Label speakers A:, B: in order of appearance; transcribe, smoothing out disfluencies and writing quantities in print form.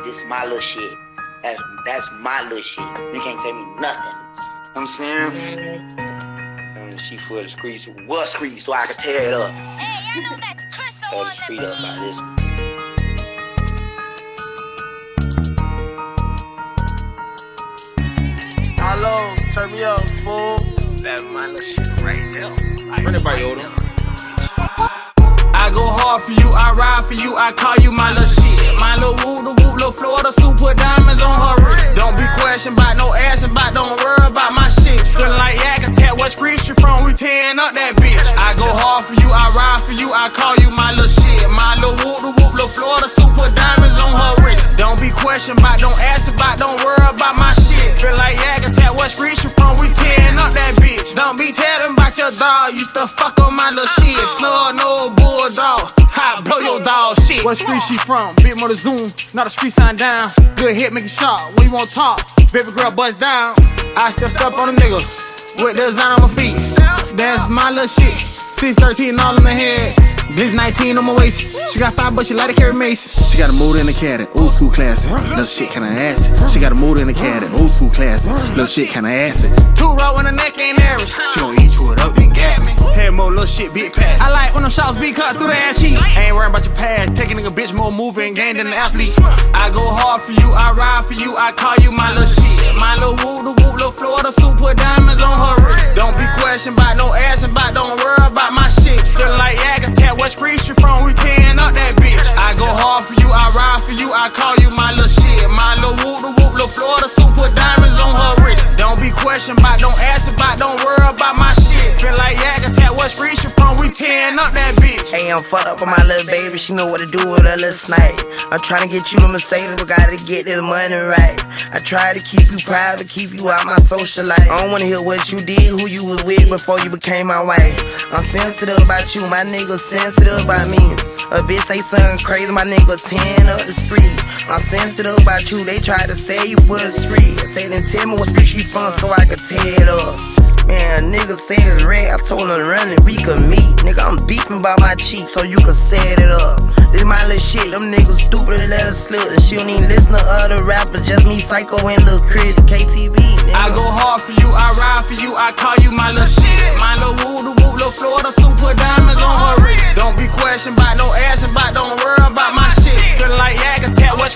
A: This is my little shit. That's my little shit. You can't tell me nothing. You know what I'm saying? And she for the streets. What street? So I can tear it up.
B: Hey, I know that's Chris
A: Tear
B: on
A: the street
B: them
A: up by this.
C: Hello, turn me up, fool. That's my little shit right there. Run it by Yoda. I go hard for you, I ride for you, I call you my little shit. My little woo, the woo, little Florida super diamonds on her wrist. Don't be questioned about no ass and about, don't worry about my shit. Feeling like Yakatat, what street you from? We tearing up that bitch. I go hard for you, I ride for you, I call you my little shit. My little woo, the woo, little Florida super diamonds on her wrist. Don't be questioned about, don't ask about, don't worry about my shit. Feel like Yakatat, what street you from? We tearing up that bitch. Don't be telling about your dog, used to fuck on my little shit. Snug, no bulldog, ha, blow your dog shit. What street she from? Big Motor Zoom, not a street sign down. Good hit, make it sharp, when you want talk, baby girl bust down. I still step on a nigga, with the design on my feet. That's my little shit, 613 all in my head. This 19 on my waist. She got 5 but she like to carry mace. She got a motor in the caddy, old school classic. Little shit kinda acid. She got a motor in the caddy, old school classic. Little shit kinda acid. 2 row when the neck ain't average. She gon' eat you it up, then gat me. Head more little shit, big pack. I like when them shots be cut through the ass cheeks. I ain't worrying about your past. Take a nigga bitch more moving game than an athlete. I go hard for you, I ride for you, I call you my little shit. My little woo, the woo, little Florida super diamonds on her wrist. Don't be questioned about no ass and about, don't worry about my shit. Feeling like Yakatat, what street you from? We tearing up that bitch. I go hard for you, I ride for you, I call you my little shit. My little woo, the woo, little Florida super diamonds on her wrist. Don't be questioned about, don't ask about, don't worry about my shit. Feel like Yakatat, what street you from? We tearing up that bitch.
D: Hey, I'm fucked up with my little baby, she know what to do with her little snipe. I'm trying to get you a Mercedes, but gotta get this money right. I try to keep you private, keep you out my social life. I don't wanna hear what you did, who you was with before you became my wife. I'm sensitive about you, my nigga sensitive about me. A bitch say something crazy, my nigga 10 up the street. I'm sensitive about you, they tried to sell you for the street. Say then tell me what street you from so I could tear it up. Man, nigga said it's red, I told him to run it, we could meet. Nigga, I'm beefing by my cheek so you can set it up. This my little shit, them niggas stupid to let her slip. And she don't even listen to other rappers, just me, Psycho, and Lil Chris, KTV, nigga.
C: I go hard for you, I ride for you, I call you my little shit. My little woo, the woo, little Florida super diamonds on her wrist. Don't be questioned about no ass and about, don't worry about my shit. Feeling like Yakatat, what